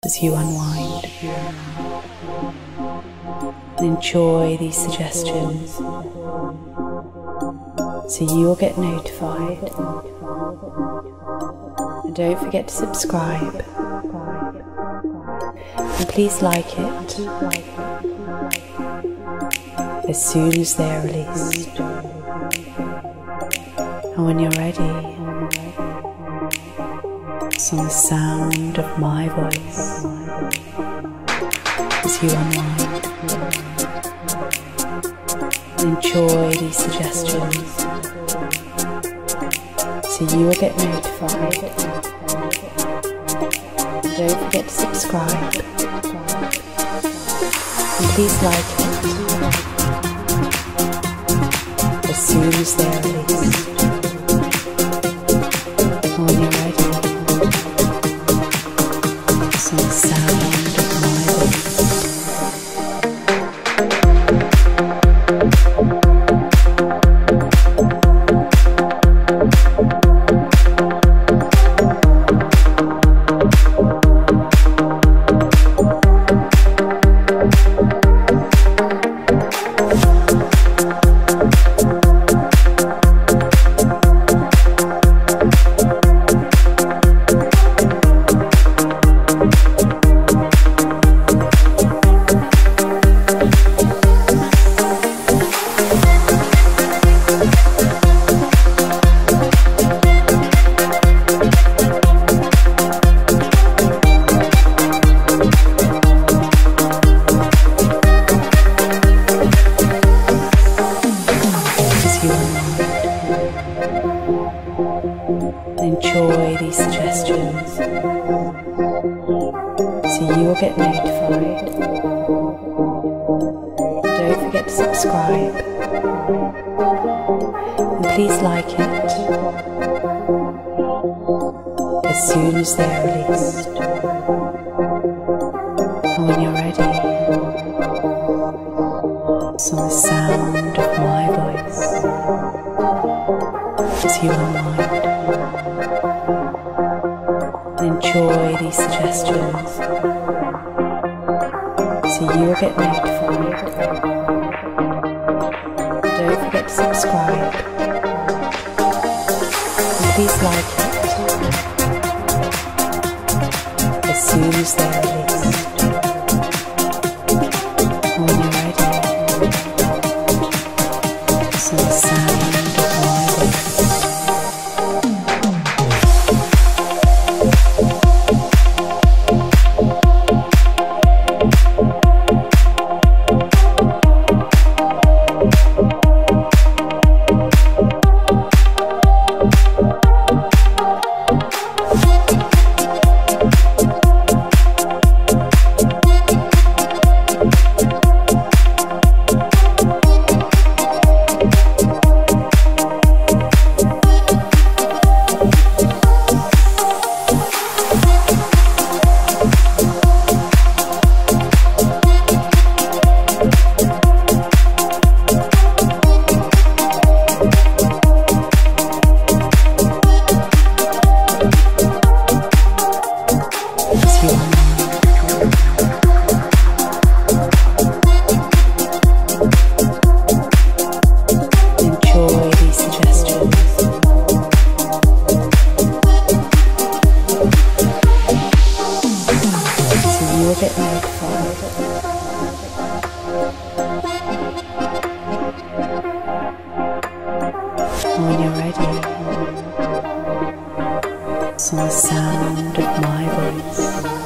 as you unwind and enjoy these suggestions, so you will get notified. And don't forget to subscribe, and please like it as soon as they are released. And when you're ready, it's on the sound of my voice as you unwind and enjoy these suggestions, so you will get notified. And don't forget to subscribe, and please like it as soon as they are released. And when you're ready, it's on the sound of my voice. Enjoy these suggestions, so you will get notified. Don't forget to subscribe, and please like it as soon as they are released. And when you're ready, it's on the sound of my voice as you unwind and enjoy these suggestions, so you will get notified. Don't forget to subscribe, and please like it as soon as they are released. And when you're ready, it's on the sound of my voice. Enjoy these suggestions, so you will get notified. And when you're ready, it's on the sound of my voice